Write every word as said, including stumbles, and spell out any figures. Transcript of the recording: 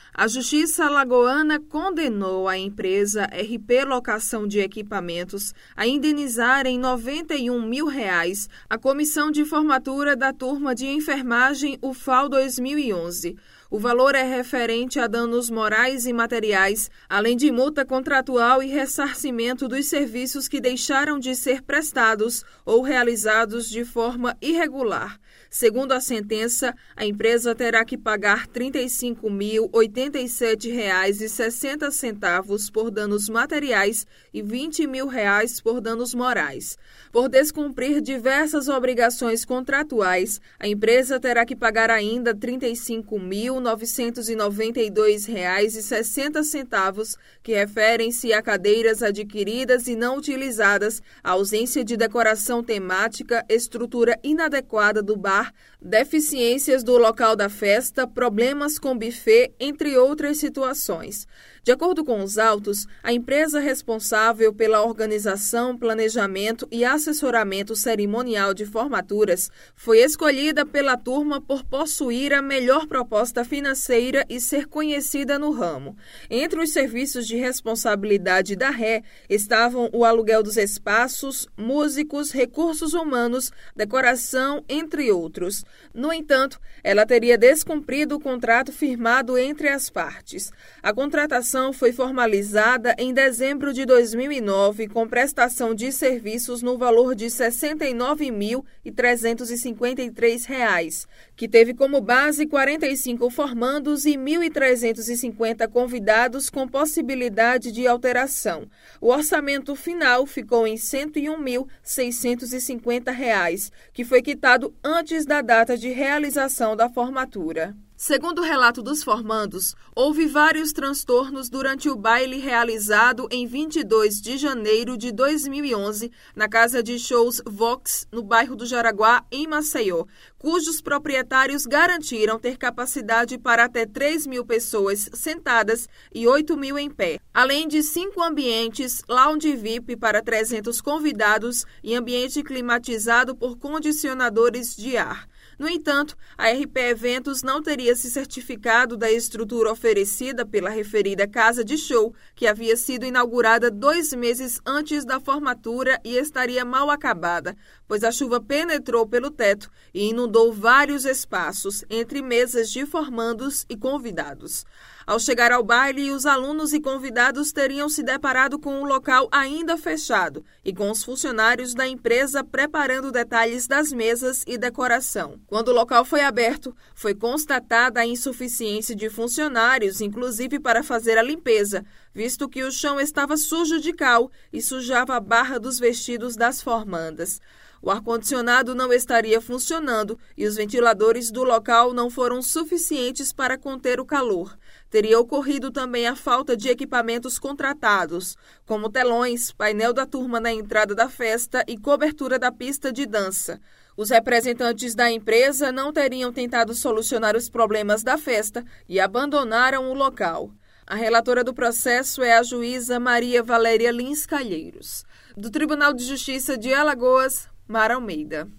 A Justiça Alagoana condenou a empresa R P Locação de Equipamentos a indenizar em noventa e um mil reais a comissão de formatura da turma de enfermagem U F A L dois mil e onze. O valor é referente a danos morais e materiais, além de multa contratual e ressarcimento dos serviços que deixaram de ser prestados ou realizados de forma irregular. Segundo a sentença, a empresa terá que pagar trinta e cinco mil oitenta e sete reais e sessenta centavos por danos materiais e vinte mil reais por danos morais. Por descumprir diversas obrigações contratuais, a empresa terá que pagar ainda trinta e cinco mil novecentos e noventa e dois reais e sessenta centavos, que referem-se a cadeiras adquiridas e não utilizadas, a ausência de decoração temática, estrutura inadequada do bar, deficiências do local da festa, problemas com buffet, entre outras situações. De acordo com os autos, a empresa responsável pela organização, planejamento e assessoramento cerimonial de formaturas foi escolhida pela turma por possuir a melhor proposta financeira e ser conhecida no ramo. Entre os serviços de responsabilidade da Ré estavam o aluguel dos espaços, músicos, recursos humanos, decoração, entre outros. No entanto, ela teria descumprido o contrato firmado entre as partes. A contratação foi formalizada em dezembro de dois mil e nove com prestação de serviços no valor de sessenta e nove mil trezentos e cinquenta e três reais, que teve como base quarenta e cinco formandos e mil trezentos e cinquenta convidados com possibilidade de alteração. O orçamento final ficou em cento e um mil seiscentos e cinquenta reais, que foi quitado antes da data de realização da formatura. Segundo o relato dos formandos, houve vários transtornos durante o baile realizado em vinte e dois de janeiro de dois mil e onze na casa de shows Vox, no bairro do Jaraguá, em Maceió, cujos proprietários garantiram ter capacidade para até três mil pessoas sentadas e oito mil em pé, além de cinco ambientes, lounge V I P para trezentos convidados e ambiente climatizado por condicionadores de ar. No entanto, a R P Eventos não teria se certificado da estrutura oferecida pela referida casa de show, que havia sido inaugurada dois meses antes da formatura e estaria mal acabada, pois a chuva penetrou pelo teto e inundou vários espaços, entre mesas de formandos e convidados. Ao chegar ao baile, os alunos e convidados teriam se deparado com o local ainda fechado e com os funcionários da empresa preparando detalhes das mesas e decoração. Quando o local foi aberto, foi constatada a insuficiência de funcionários, inclusive para fazer a limpeza, visto que o chão estava sujo de cal e sujava a barra dos vestidos das formandas. O ar-condicionado não estaria funcionando e os ventiladores do local não foram suficientes para conter o calor. Teria ocorrido também a falta de equipamentos contratados, como telões, painel da turma na entrada da festa e cobertura da pista de dança. Os representantes da empresa não teriam tentado solucionar os problemas da festa e abandonaram o local. A relatora do processo é a juíza Maria Valéria Lins Calheiros. Do Tribunal de Justiça de Alagoas, Mara Almeida.